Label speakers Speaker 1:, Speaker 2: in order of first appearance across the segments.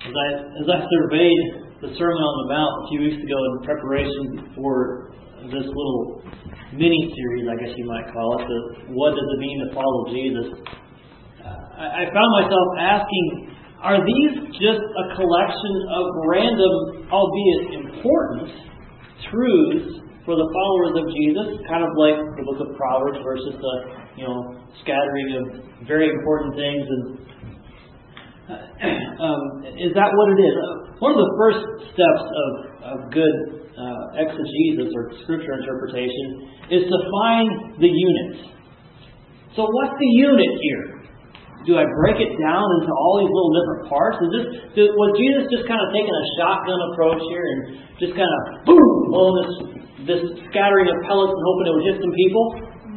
Speaker 1: As I surveyed the Sermon on the Mount a few weeks ago in preparation for this little mini-series, I guess you might call it, the What Does It Mean to Follow Jesus? I found myself asking, are these just a collection of random, albeit important, truths for the followers of Jesus? Kind of like the book of Proverbs versus the, scattering of very important things. And is that what it is? One of the first steps of good exegesis or scripture interpretation is to find the unit. So what's the unit here? Do I break it down into all these little different parts? Was Jesus just kind of taking a shotgun approach here and just kind of boom, blowing this scattering of pellets and hoping it would hit some people?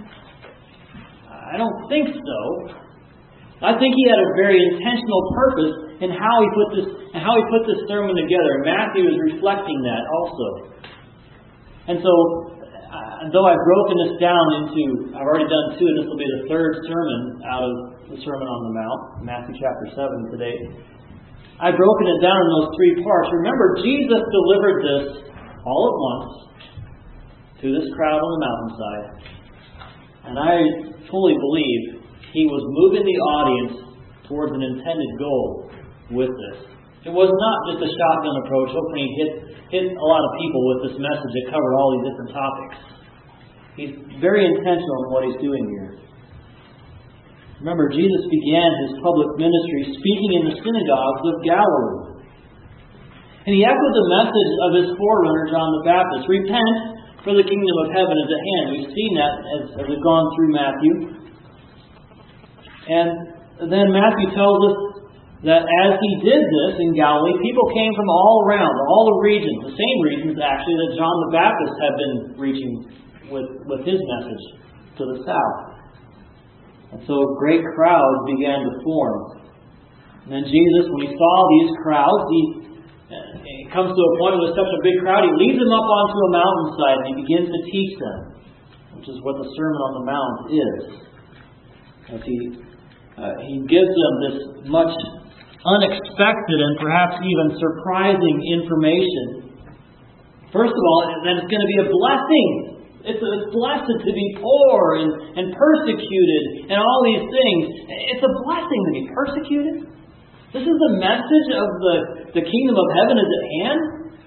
Speaker 1: I don't think so. I think he had a very intentional purpose in how he put this sermon together. Matthew is reflecting that also. And so, though I've broken this down into, I've already done two, and this will be the third sermon out of the Sermon on the Mount, Matthew chapter 7 today. I've broken it down in those three parts. Remember, Jesus delivered this all at once to this crowd on the mountainside. And I fully believe he was moving the audience towards an intended goal with this. It was not just a shotgun approach, hoping he hit a lot of people with this message that covered all these different topics. He's very intentional in what he's doing here. Remember, Jesus began his public ministry speaking in the synagogues of Galilee. And he echoed the message of his forerunner, John the Baptist. Repent, for the kingdom of heaven is at hand. We've seen that as we've gone through Matthew. And then Matthew tells us that as he did this in Galilee, people came from all around, all the regions, the same regions actually that John the Baptist had been reaching with his message to the south. And so great crowds began to form. And then Jesus, when he saw these crowds, he comes to a point with such a big crowd, he leads them up onto a mountainside and he begins to teach them, which is what the Sermon on the Mount is. As he gives them this much unexpected and perhaps even surprising information. First of all, that it's going to be a blessing. It's blessed to be poor and persecuted and all these things. It's a blessing to be persecuted. This is the message of the kingdom of heaven is at hand.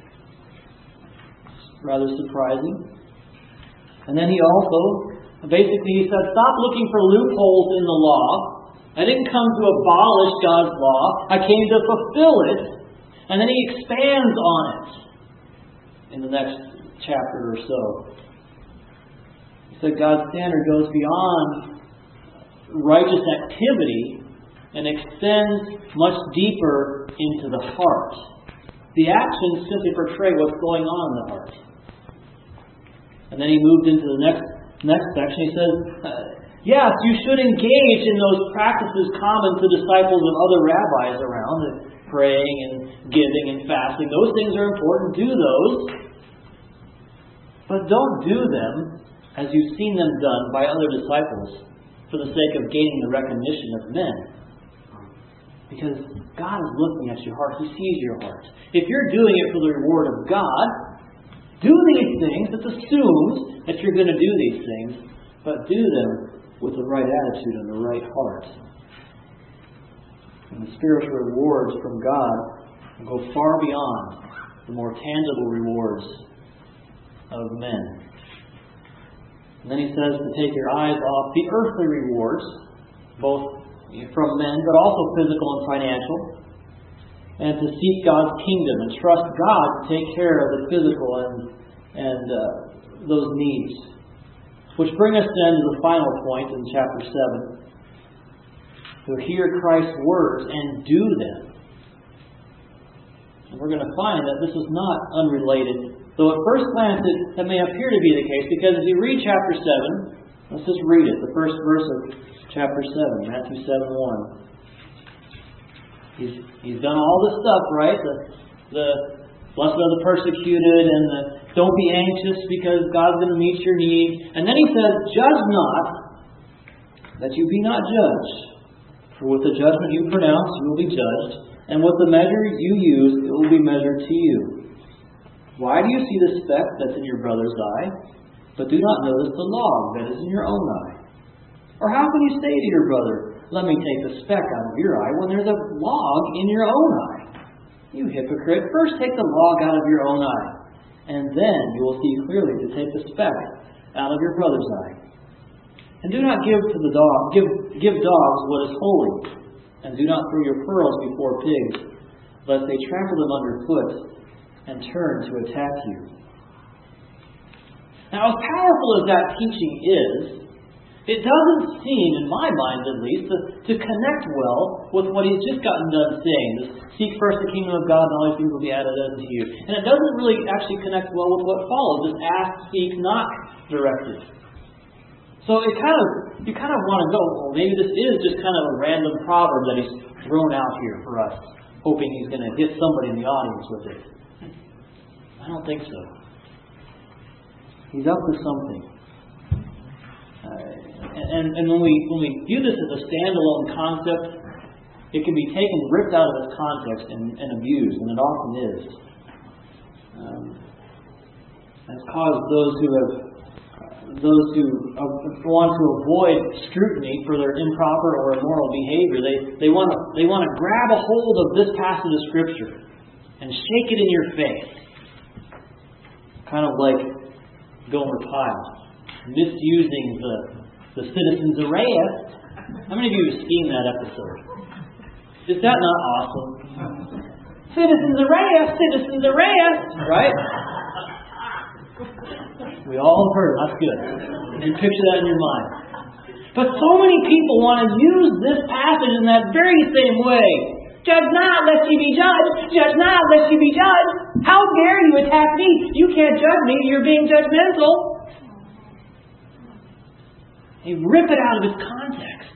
Speaker 1: It's rather surprising. And then he said, stop looking for loopholes in the law. I didn't come to abolish God's law. I came to fulfill it. And then he expands on it in the next chapter or so. He said God's standard goes beyond righteous activity and extends much deeper into the heart. The actions simply portray what's going on in the heart. And then he moved into the next section. He says, yes, you should engage in those practices common to disciples of other rabbis around, praying and giving and fasting. Those things are important. Do those. But don't do them as you've seen them done by other disciples for the sake of gaining the recognition of men. Because God is looking at your heart. He sees your heart. If you're doing it for the reward of God, do these things. It assumes that you're going to do these things, but do them with the right attitude and the right heart. And the spiritual rewards from God go far beyond the more tangible rewards of men. And then he says to take your eyes off the earthly rewards, both from men, but also physical and financial, and to seek God's kingdom and trust God to take care of the physical and those needs. Which bring us then to the final point in chapter 7. To hear Christ's words and do them. And we're going to find that this is not unrelated. Though at first glance that may appear to be the case, because as you read chapter 7, let's just read it. The first verse of chapter 7, Matthew 7:1. He's done all this stuff, right? The blessed are the persecuted and the don't be anxious because God's going to meet your need. And then he says, judge not that you be not judged. For with the judgment you pronounce, you will be judged. and with the measure you use, it will be measured to you. Why do you see the speck that's in your brother's eye, but do not notice the log that is in your own eye? Or how can you say to your brother, let me take the speck out of your eye, when there's a log in your own eye? You hypocrite, first take the log out of your own eye, and then you will see clearly to take the speck out of your brother's eye. And do not give dogs what is holy, and do not throw your pearls before pigs, lest they trample them underfoot and turn to attack you. Now, as powerful as that teaching is, it doesn't seem, in my mind at least, to connect well with what he's just gotten done saying. This, seek first the kingdom of God, and all these things will be added unto you. And it doesn't really actually connect well with what follows, this ask, seek, knock directive. So you kind of want to go, well, maybe this is just kind of a random proverb that he's thrown out here for us, hoping he's going to hit somebody in the audience with it. I don't think so. He's up to something. And when we view this as a standalone concept, it can be taken, ripped out of its context, and abused, and it often is. It's caused those who want to avoid scrutiny for their improper or immoral behavior. They want to grab a hold of this passage of Scripture and shake it in your face, kind of like Gomer Pyle, misusing the citizen's arrest. How many of you have seen that episode? Is that not awesome? Citizen's arrest, right? We all heard it. That's good. You picture that in your mind. But so many people want to use this passage in that very same way. Judge not, lest ye be judged. Judge not, lest ye be judged. How dare you attack me? You can't judge me. You're being judgmental. They rip it out of its context.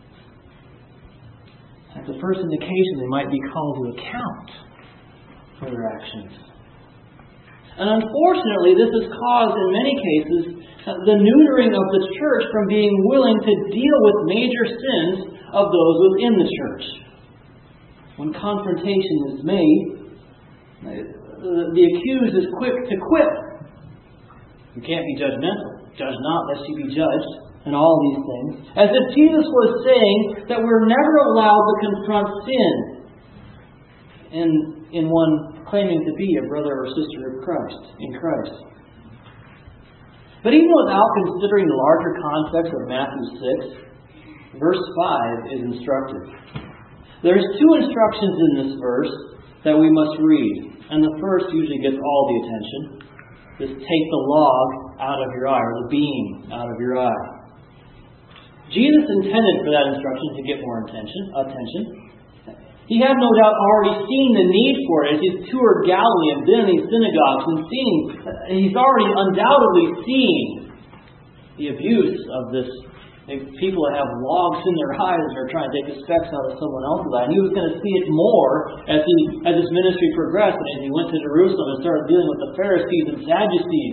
Speaker 1: That's the first indication they might be called to account for their actions. And unfortunately, this has caused, in many cases, the neutering of the church from being willing to deal with major sins of those within the church. When confrontation is made, the accused is quick to quip. You can't be judgmental. Judge not, lest you be judged. And all these things. As if Jesus was saying that we're never allowed to confront sin in one claiming to be a brother or sister of Christ, in Christ. But even without considering the larger context of Matthew 6, verse 5 is instructive. There's two instructions in this verse that we must read. And the first usually gets all the attention. This take the log out of your eye, or the beam out of your eye. Jesus intended for that instruction to get more attention. He had no doubt already seen the need for it as he's toured Galilee and been in these synagogues and he's already undoubtedly seen the abuse of this. People that have logs in their eyes and are trying to take the specks out of someone else's eye. And he was going to see it more as his ministry progressed and as he went to Jerusalem and started dealing with the Pharisees and Sadducees.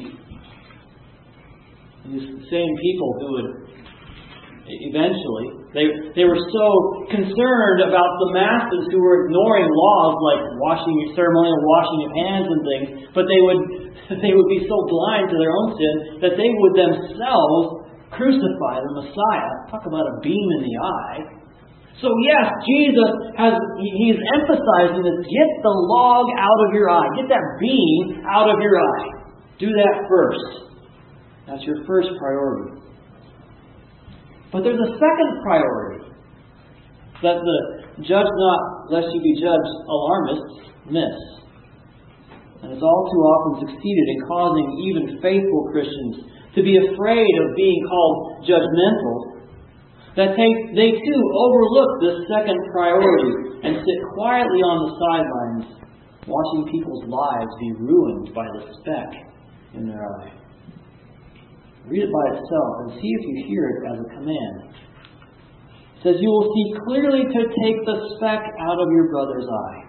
Speaker 1: These same people who would eventually, they were so concerned about the masses who were ignoring laws like ceremonial washing of hands and things, but they would be so blind to their own sin that they would themselves crucify the Messiah. Talk about a beam in the eye. So yes, Jesus he's emphasizing this: get the log out of your eye, get that beam out of your eye. Do that first. That's your first priority. But there's a second priority that the judge not lest you be judged alarmists miss. And it's all too often succeeded in causing even faithful Christians to be afraid of being called judgmental, that they too overlook this second priority and sit quietly on the sidelines watching people's lives be ruined by the speck in their eye. Read it by itself and see if you hear it as a command. It says, you will see clearly to take the speck out of your brother's eye.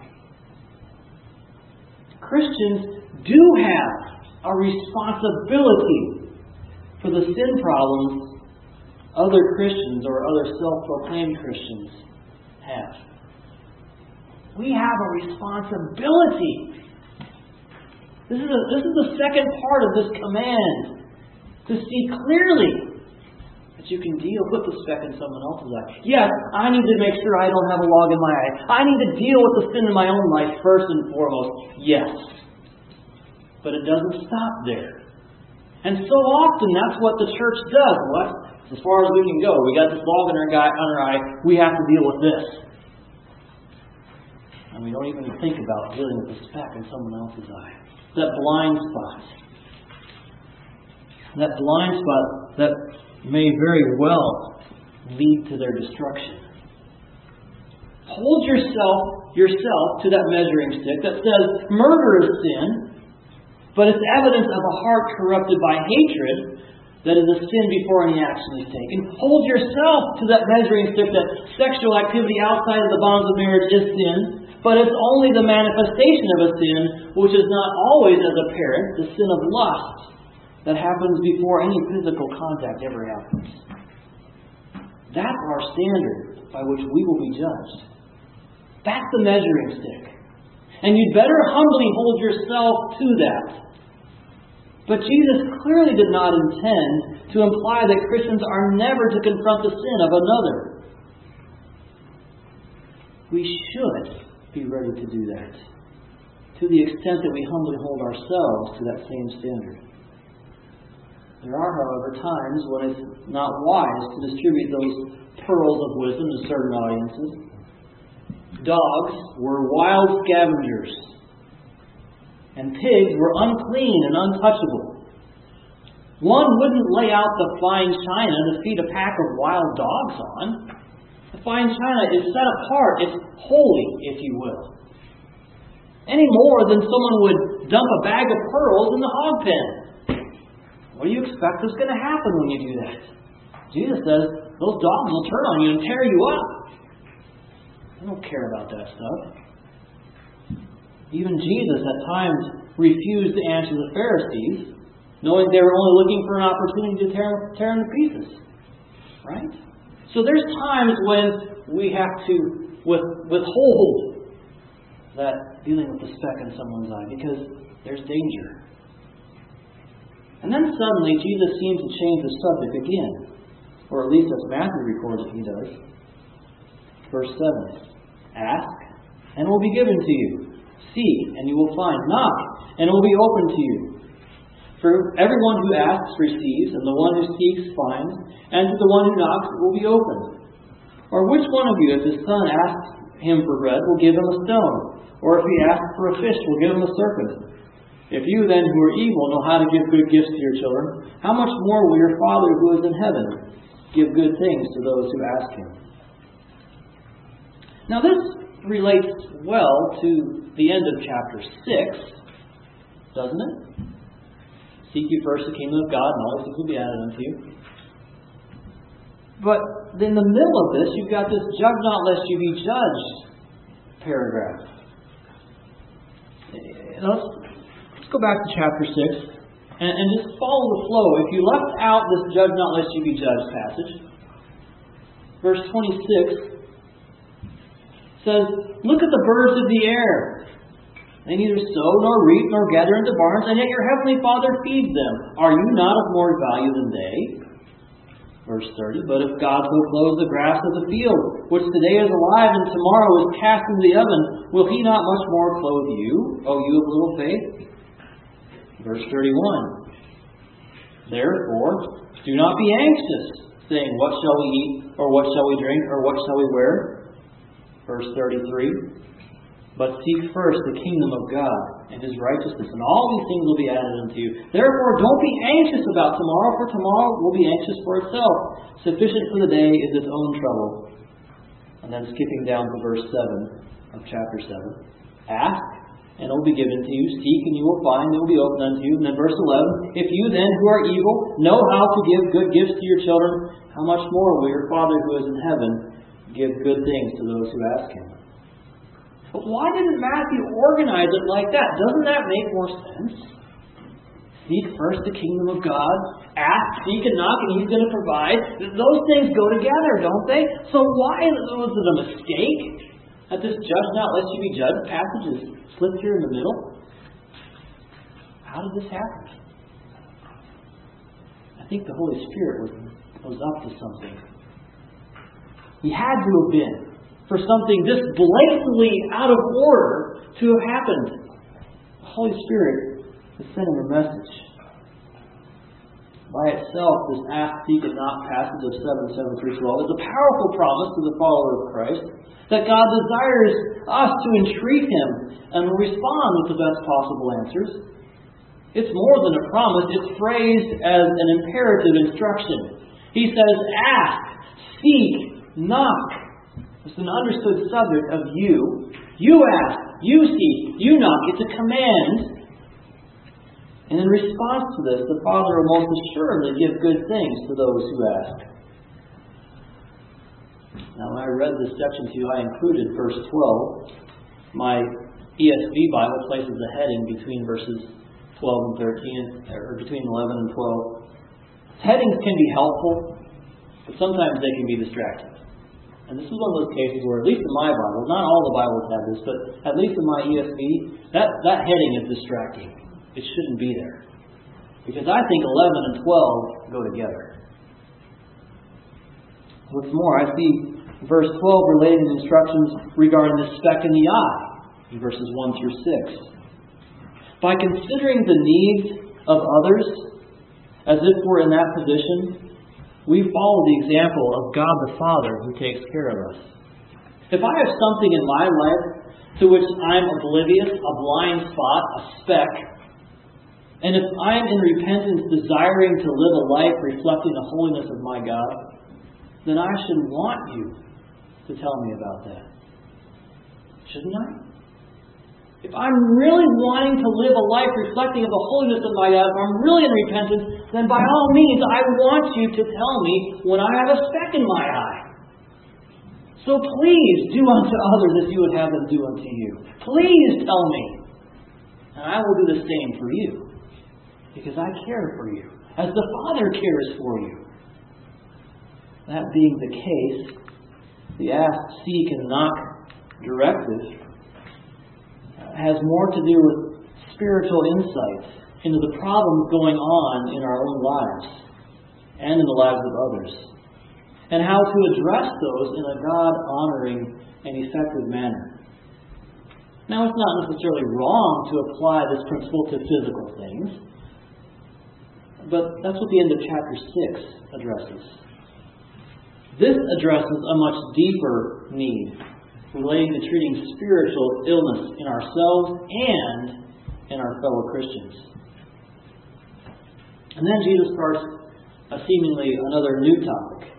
Speaker 1: Christians do have a responsibility for the sin problems other Christians or other self-proclaimed Christians have. we have a responsibility. This is the second part of this command. To see clearly that you can deal with the speck in someone else's eye. Yes, I need to make sure I don't have a log in my eye. I need to deal with the sin in my own life first and foremost. Yes. But it doesn't stop there. And so often that's what the church does. What? As far as we can go. We got this log in our eye. We have to deal with this. And we don't even think about dealing with the speck in someone else's eye. That blind spot. That blind spot that may very well lead to their destruction. Hold yourself to that measuring stick that says murder is sin, but it's evidence of a heart corrupted by hatred that is a sin before any action is taken. Hold yourself to that measuring stick that sexual activity outside of the bonds of marriage is sin, but it's only the manifestation of a sin which is not always as apparent, the sin of lust that happens before any physical contact ever happens. That's our standard by which we will be judged. That's the measuring stick. And you'd better humbly hold yourself to that. But Jesus clearly did not intend to imply that Christians are never to confront the sin of another. We should be ready to do that, to the extent that we humbly hold ourselves to that same standard. There are, however, times when it's not wise to distribute those pearls of wisdom to certain audiences. Dogs were wild scavengers, and pigs were unclean and untouchable. One wouldn't lay out the fine china to feed a pack of wild dogs on. The fine china is set apart. It's holy, if you will. Any more than someone would dump a bag of pearls in the hog pen. What do you expect is going to happen when you do that? Jesus says, those dogs will turn on you and tear you up. They don't care about that stuff. Even Jesus at times refused to answer the Pharisees, knowing they were only looking for an opportunity to tear them to pieces. Right? So there's times when we have to withhold that dealing with the speck in someone's eye because there's danger. And then suddenly Jesus seems to change the subject again. Or at least as Matthew records it, he does. Verse 7. Ask, and it will be given to you. Seek, and you will find. Knock, and it will be open to you. For everyone who asks receives, and the one who seeks finds, and to the one who knocks it will be opened. Or which one of you, if his son asks him for bread, will give him a stone? Or if he asks for a fish, will give him a serpent? If you then, who are evil, know how to give good gifts to your children, how much more will your Father who is in heaven give good things to those who ask Him? Now this relates well to the end of chapter 6, doesn't it? Seek ye first the kingdom of God, and all these things will be added unto you. But in the middle of this, you've got this judge not lest you be judged paragraph. Let's go back to chapter 6 and just follow the flow. If you left out this judge not lest you be judged passage, verse 26 says, look at the birds of the air. They neither sow nor reap nor gather into barns, and yet your heavenly Father feeds them. Are you not of more value than they? Verse 30, but if God so clothes the grass of the field, which today is alive and tomorrow is cast into the oven, will He not much more clothe you, O you of little faith? Verse 31, therefore, do not be anxious, saying, what shall we eat, or what shall we drink, or what shall we wear? Verse 33, but seek first the kingdom of God and His righteousness, and all these things will be added unto you. Therefore, don't be anxious about tomorrow, for tomorrow will be anxious for itself. Sufficient for the day is its own trouble. And then skipping down to verse 7 of chapter 7. Ask, and it will be given to you. Seek, and you will find. It will be opened unto you. And then verse 11. If you then, who are evil, know how to give good gifts to your children, how much more will your Father who is in heaven give good things to those who ask Him? But why didn't Matthew organize it like that? Doesn't that make more sense? Seek first the kingdom of God. Ask, seek, and knock, and He's going to provide. Those things go together, don't they? So why was it a mistake That this judge not lest you be judged passage is slipped here in the middle? How did this happen? I think the Holy Spirit was up to something. He had to have been for something this blatantly out of order to have happened. The Holy Spirit is sending a message. By itself, this ask, seek, and knock passage of 7:7-12 is a powerful promise to the follower of Christ that God desires us to entreat Him and respond with the best possible answers. It's more than a promise. It's phrased as an imperative instruction. He says, ask, seek, knock. It's an understood subject of you. You ask, you seek, you knock. It's a command. And in response to this, the Father will most assuredly give good things to those who ask. Now, when I read this section to you, I included verse 12. My ESV Bible places a heading between verses 12 and 13, or between 11 and 12. Headings can be helpful, but sometimes they can be distracting. And this is one of those cases where, at least in my Bible, not all the Bibles have this, but at least in my ESV, that heading is distracting. It shouldn't be there. Because I think 11 and 12 go together. What's more, I see verse 12 relating instructions regarding the speck in the eye, in verses 1 through 6. By considering the needs of others, as if we're in that position, we follow the example of God the Father who takes care of us. If I have something in my life to which I'm oblivious, a blind spot, a speck, and if I'm in repentance desiring to live a life reflecting the holiness of my God, then I should want you to tell me about that. Shouldn't I? If I'm really wanting to live a life reflecting of the holiness of my God, if I'm really in repentance, then by all means I want you to tell me when I have a speck in my eye. So please do unto others as you would have them do unto you. Please tell me. And I will do the same for you. Because I care for you. As the Father cares for you. That being the case, the ask, seek, and knock directive has more to do with spiritual insight into the problems going on in our own lives and in the lives of others, and how to address those in a God-honoring and effective manner. Now, it's not necessarily wrong to apply this principle to physical things, but that's what the end of chapter 6 addresses. This addresses a much deeper need relating to treating spiritual illness in ourselves and in our fellow Christians. And then Jesus starts seemingly another new topic.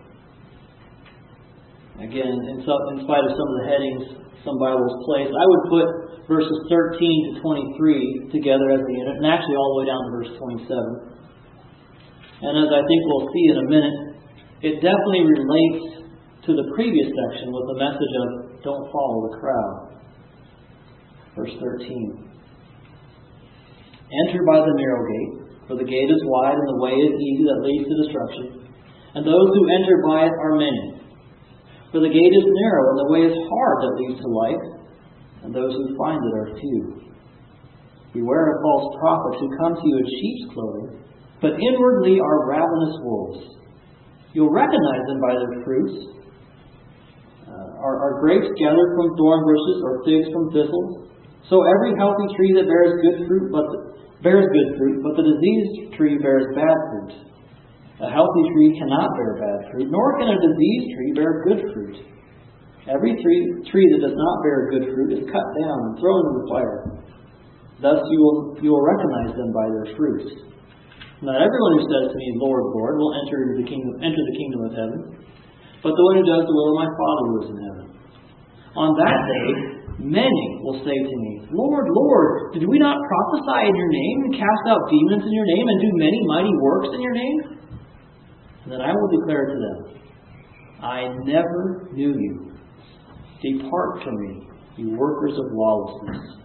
Speaker 1: Again, in spite of some of the headings some Bibles place, I would put verses 13 to 23 together as a unit, and actually all the way down to verse 27. And as I think we'll see in a minute, it definitely relates to the previous section with the message of don't follow the crowd. Verse 13. Enter by the narrow gate, for the gate is wide and the way is easy that leads to destruction, and those who enter by it are many. For the gate is narrow and the way is hard that leads to life, and those who find it are few. Beware of false prophets who come to you in sheep's clothing, but inwardly are ravenous wolves. You'll recognize them by their fruits. Are grapes gathered from thorn bushes or figs from thistles? So every healthy tree that bears good fruit, but the diseased tree bears bad fruit. A healthy tree cannot bear bad fruit, nor can a diseased tree bear good fruit. Every tree that does not bear good fruit is cut down and thrown into the fire. Thus you will recognize them by their fruits. Not everyone who says to me, Lord, Lord, will enter the kingdom of heaven, but the one who does the will of my Father who is in heaven. On that day, many will say to me, Lord, Lord, did we not prophesy in your name, and cast out demons in your name, and do many mighty works in your name? And then I will declare to them, I never knew you. Depart from me, you workers of lawlessness.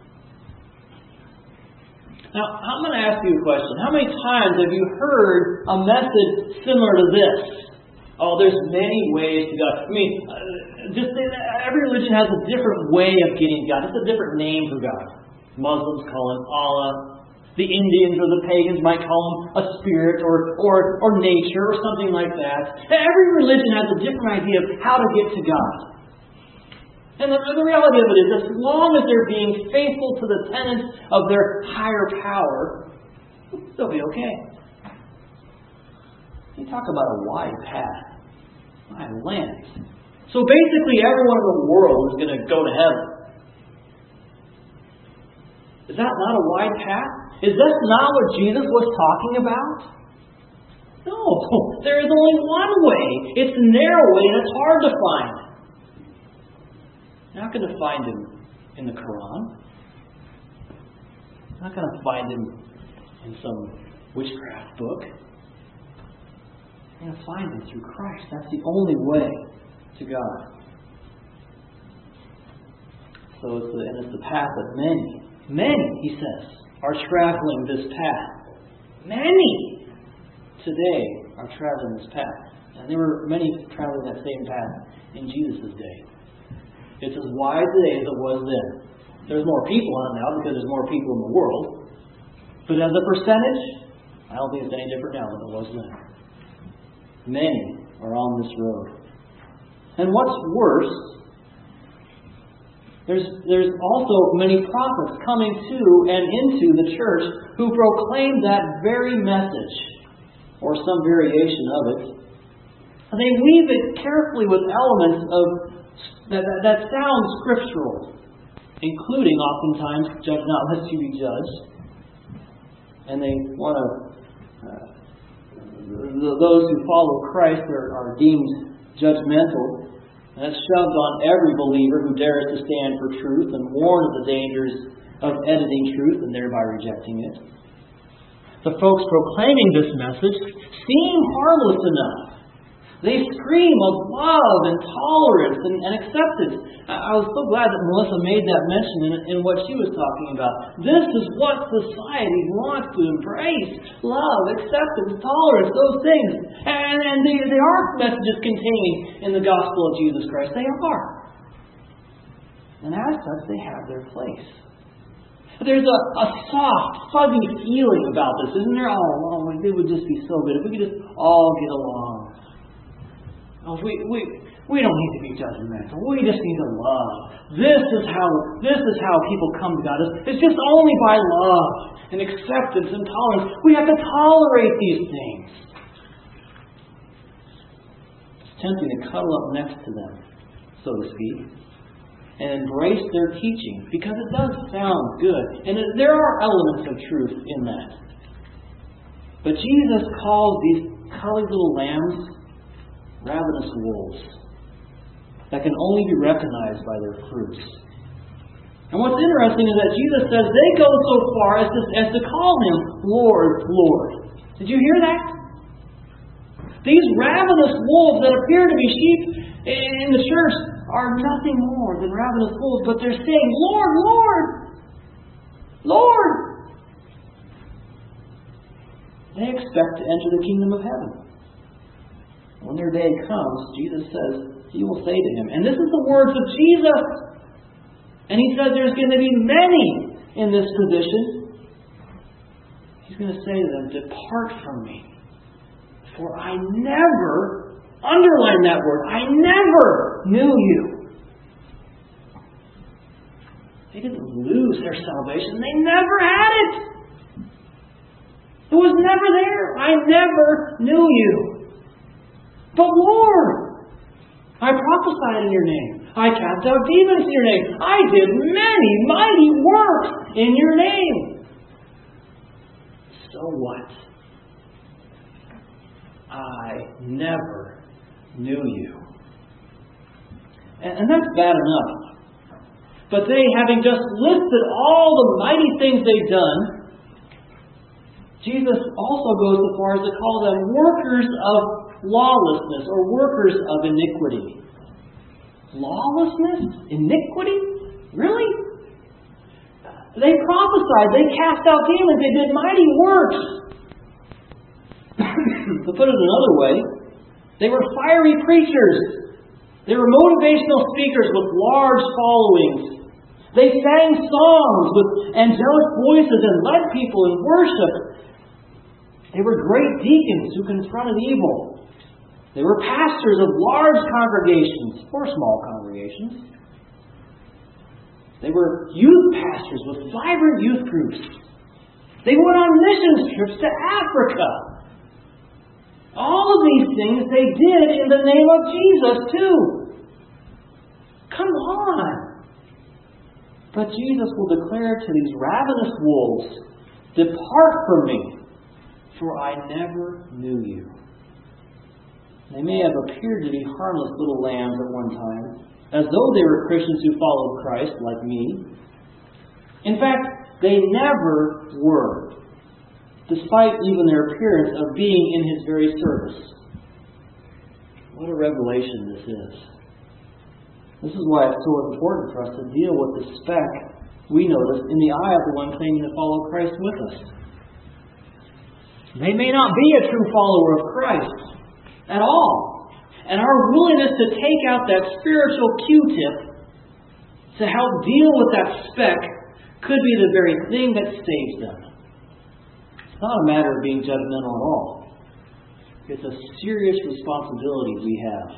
Speaker 1: Now, I'm going to ask you a question. How many times have you heard a message similar to this? Oh, there's many ways to God. I mean, Every religion has a different way of getting to God. It's a different name for God. Muslims call Him Allah. The Indians or the pagans might call Him a spirit or nature or something like that. Every religion has a different idea of how to get to God. And the reality of it is, as long as they're being faithful to the tenets of their higher power, they'll be okay. You talk about a wide path. My land. So basically, everyone in the world is going to go to heaven. Is that not a wide path? Is that not what Jesus was talking about? No, there is only one way. It's a narrow way and it's hard to find. You're not going to find Him in the Quran. You're not going to find Him in some witchcraft book. You're going to find Him through Christ. That's the only way to God. So it's the path of many, He says, are traveling this path. Many today are traveling this path. And there were many traveling that same path in Jesus' day. It's as wide today as it was then. There's more people on it now because there's more people in the world. But as a percentage, I don't think it's any different now than it was then. Many are on this road. And what's worse, there's also many prophets coming to and into the church who proclaim that very message, or some variation of it. And they weave it carefully with elements of that sound scriptural, including oftentimes, judge not lest you be judged. And they want to, those who follow Christ are deemed judgmental. And that's shoved on every believer who dares to stand for truth and warn of the dangers of editing truth and thereby rejecting it. The folks proclaiming this message seem harmless enough. They scream of love and tolerance and acceptance. I was so glad that Melissa made that mention in what she was talking about. This is what society wants to embrace. Love, acceptance, tolerance, those things. And they are messages contained in the gospel of Jesus Christ. They are. And as such, they have their place. There's a soft, fuzzy feeling about this, isn't there? Oh, it would just be so good if we could just all get along. Oh, we don't need to be judgmental. We just need to love. This is how people come to God. It's just only by love and acceptance and tolerance. We have to tolerate these things. It's tempting to cuddle up next to them, so to speak, and embrace their teaching because it does sound good, and there are elements of truth in that. But Jesus calls these cuddly little lambs ravenous wolves that can only be recognized by their fruits. And what's interesting is that Jesus says they go so far as to call Him Lord, Lord. Did you hear that? These ravenous wolves that appear to be sheep in the church are nothing more than ravenous wolves, but they're saying, Lord, Lord, Lord. They expect to enter the kingdom of heaven. When their day comes, Jesus says, He will say to him, and this is the words of Jesus. And He says there's going to be many in this position. He's going to say to them, depart from me. For I never, underline that word, I never knew you. They didn't lose their salvation. They never had it. It was never there. I never knew you. But Lord, I prophesied in your name. I cast out demons in your name. I did many mighty works in your name. So what? I never knew you. And that's bad enough. But they, having just listed all the mighty things they've done, Jesus also goes so far as to call them workers of lawlessness or workers of iniquity. Lawlessness? Iniquity? Really? They prophesied, they cast out demons, they did mighty works. To put it another way, they were fiery preachers. They were motivational speakers with large followings. They sang songs with angelic voices and led people in worship. They were great deacons who confronted evil. They were pastors of large congregations or small congregations. They were youth pastors with vibrant youth groups. They went on mission trips to Africa. All of these things they did in the name of Jesus too. Come on. But Jesus will declare to these ravenous wolves, "Depart from me, for I never knew you." They may have appeared to be harmless little lambs at one time, as though they were Christians who followed Christ, like me. In fact, they never were, despite even their appearance of being in His very service. What a revelation this is. This is why it's so important for us to deal with the speck we notice in the eye of the one claiming to follow Christ with us. They may not be a true follower of Christ at all. And our willingness to take out that spiritual Q-tip to help deal with that speck could be the very thing that saves them. It's not a matter of being judgmental at all. It's a serious responsibility we have.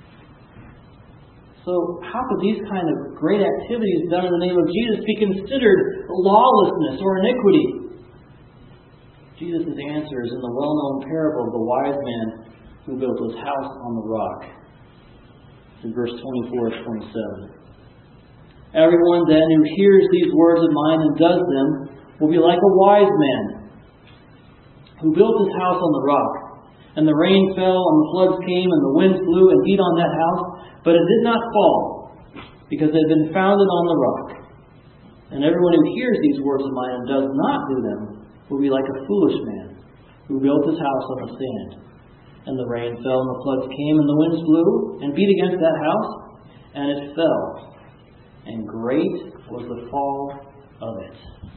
Speaker 1: So how could these kind of great activities done in the name of Jesus be considered lawlessness or iniquity? Jesus' answer is in the well-known parable of the wise man who built his house on the rock. It's in verse 24 to 27. Everyone then who hears these words of mine and does them will be like a wise man who built his house on the rock. And the rain fell, and the floods came, and the winds blew and beat on that house, but it did not fall, because it had been founded on the rock. And everyone who hears these words of mine and does not do them will be like a foolish man who built his house on the sand. And the rain fell, and the floods came, and the winds blew and beat against that house, and it fell. And great was the fall of it.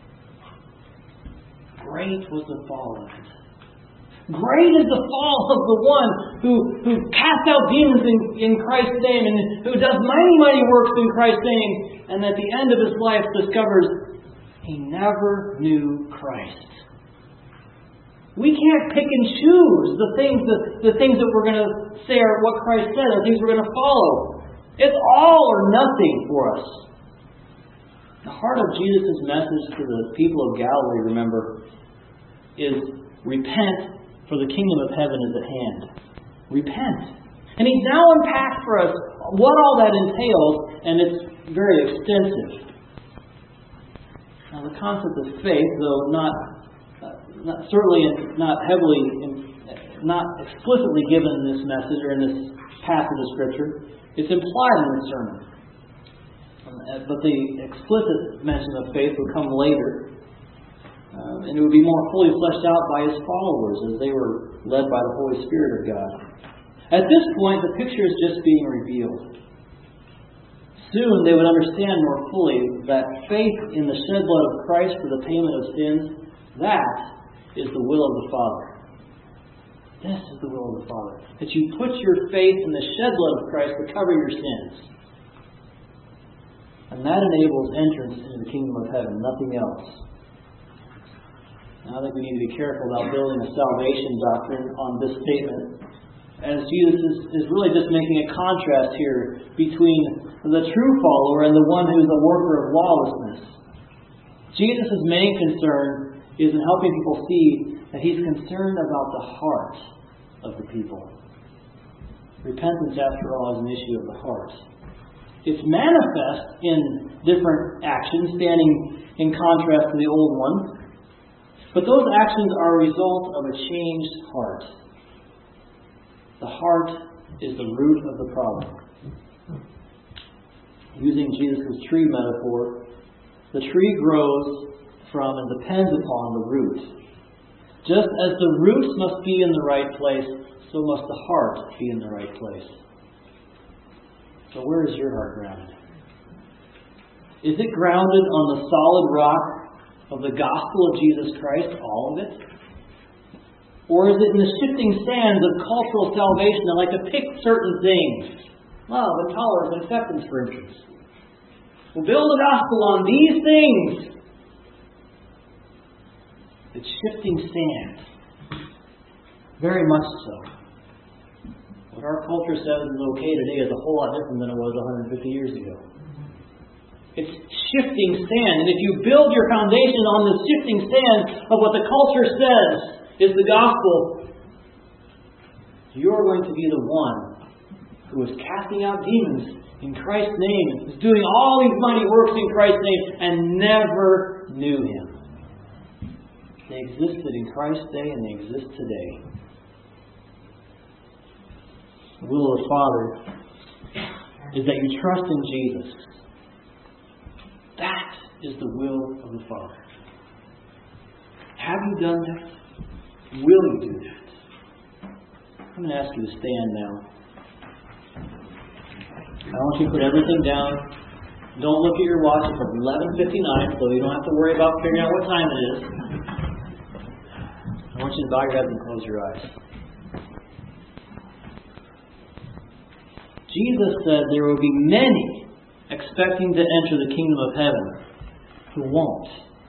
Speaker 1: Great was the fall of it. Great is the fall of the one who casts out demons in Christ's name and who does mighty, mighty works in Christ's name, and at the end of his life discovers he never knew Christ. We can't pick and choose the things that we're going to say are what Christ said, or things we're going to follow. It's all or nothing for us. The heart of Jesus' message to the people of Galilee, remember, is repent, for the kingdom of heaven is at hand. Repent. And He's now unpacked for us what all that entails, and it's very extensive. Now, the concept of faith, though certainly not explicitly given in this message or in this passage of Scripture, it's implied in the sermon. But the explicit mention of faith will come later. And it would be more fully fleshed out by His followers as they were led by the Holy Spirit of God. At this point, the picture is just being revealed. Soon they would understand more fully that faith in the shed blood of Christ for the payment of sins, that is the will of the Father. This is the will of the Father. That you put your faith in the shed blood of Christ to cover your sins. And that enables entrance into the kingdom of heaven, nothing else. Now, I think we need to be careful about building a salvation doctrine on this statement, as Jesus is really just making a contrast here between the true follower and the one who's a worker of lawlessness. Jesus' main concern is in helping people see that He's concerned about the heart of the people. Repentance, after all, is an issue of the heart. It's manifest in different actions, standing in contrast to the old one. But those actions are a result of a changed heart. The heart is the root of the problem. Using Jesus' tree metaphor, the tree grows from and depends upon the root. Just as the roots must be in the right place, so must the heart be in the right place. So where is your heart grounded? Is it grounded on the solid rock of the gospel of Jesus Christ, all of it? Or is it in the shifting sands of cultural salvation that like to pick certain things love, and tolerance, and acceptance, for instance. We'll build the gospel on these things. It's shifting sand. Very much so. What our culture says is okay today is a whole lot different than it was 150 years ago. It's shifting sand. And if you build your foundation on the shifting sand of what the culture says is the gospel, you're going to be the one who is casting out demons in Christ's name, is doing all these mighty works in Christ's name, and never knew Him. They existed in Christ's day and they exist today. The will of the Father is that you trust in Jesus. That is the will of the Father. Have you done that? Will you do that? I'm going to ask you to stand now. I want you to put everything down. Don't look at your watch. It's 11:59, so you don't have to worry about figuring out what time it is. I want you to bow your heads and close your eyes. Jesus said there will be many expecting to enter the kingdom of heaven who won't.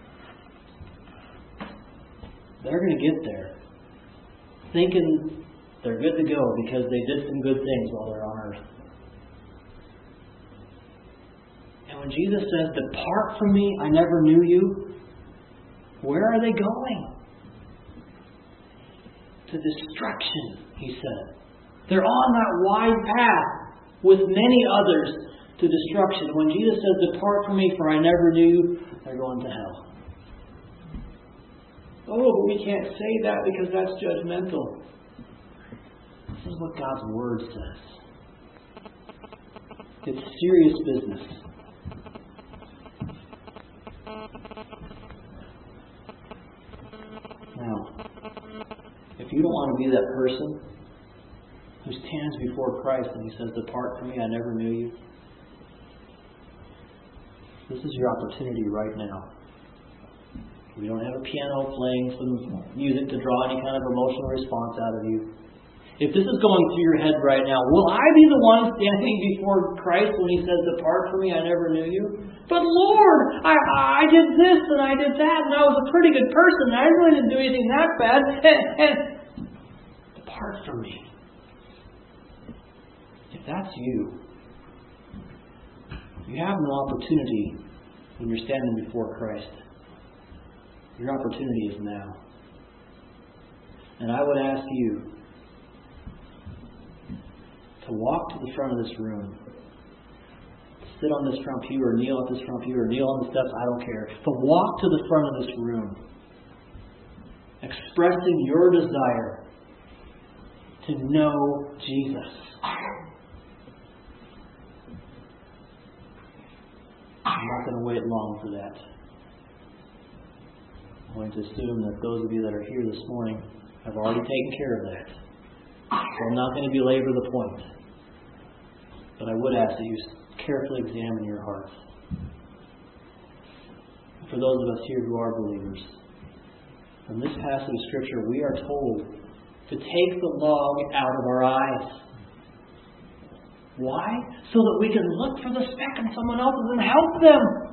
Speaker 1: They're going to get there thinking they're good to go because they did some good things while they're on earth. And when Jesus says, "Depart from me, I never knew you," where are they going? To destruction, He said. They're on that wide path with many others to destruction. When Jesus says, "Depart from me, for I never knew you," they're going to hell. Oh, but we can't say that because that's judgmental. This is what God's Word says. It's serious business. Now, if you don't want to be that person who stands before Christ and He says, "Depart from me, I never knew you," this is your opportunity right now. We don't have a piano playing some music to draw any kind of emotional response out of you. If this is going through your head right now, will I be the one standing before Christ when He says, "Depart from me, I never knew you"? But Lord, I did this and I did that and I was a pretty good person and I really didn't do anything that bad. And depart from me. If that's you, you have no opportunity when you're standing before Christ. Your opportunity is now. And I would ask you to walk to the front of this room. Sit on this front pew or kneel at this front pew or kneel on the steps, I don't care. But walk to the front of this room, expressing your desire to know Jesus. I'm not going to wait long for that. I'm going to assume that those of you that are here this morning have already taken care of that. So I'm not going to belabor the point. But I would ask that you carefully examine your hearts. For those of us here who are believers, from this passage of Scripture we are told to take the log out of our eyes. Why? So that we can look for the speck in someone else's and help them.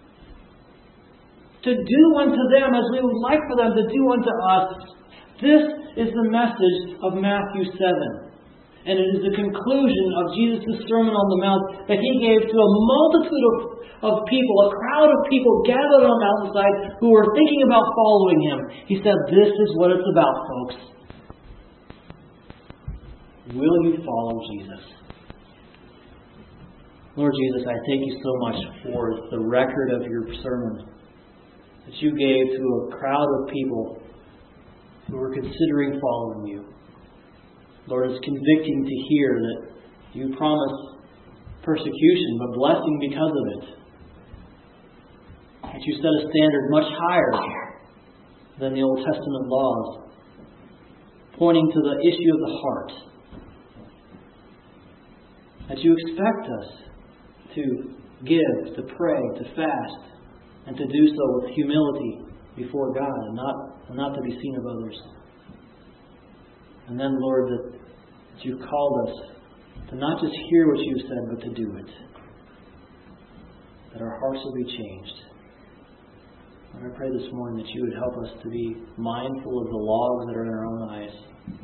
Speaker 1: To do unto them as we would like for them to do unto us. This is the message of Matthew 7. And it is the conclusion of Jesus' Sermon on the Mount that He gave to a multitude of people, a crowd of people gathered on a mountainside who were thinking about following Him. He said, this is what it's about, folks. Will you follow Jesus? Lord Jesus, I thank You so much for the record of Your sermon that You gave to a crowd of people who were considering following You. Lord, it's convicting to hear that You promise persecution, but blessing because of it. That You set a standard much higher than the Old Testament laws, pointing to the issue of the heart. That You expect us to give, to pray, to fast, and to do so with humility before God and not to be seen of others. And then, Lord, that You called us To not just hear what you've said, but to do it. That our hearts will be changed. And I pray this morning that you would help us to be mindful of the logs that are in our own eyes.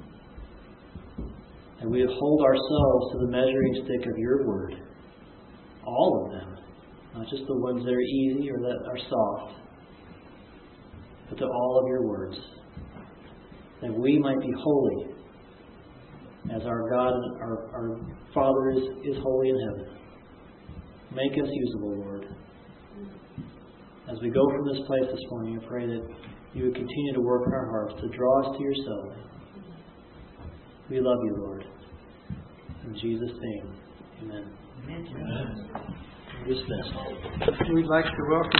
Speaker 1: And we would hold ourselves to the measuring stick of your word. All of them. Not just the ones that are easy or that are soft. But to all of your words. That we might be holy. As our God and our Father is holy in heaven. Make us usable, Lord. As we go from this place this morning, I pray that you would continue to work in our hearts to draw us to yourself. We love you, Lord. In Jesus' name, amen.
Speaker 2: Amen.
Speaker 1: Dismissed.
Speaker 2: We'd like to welcome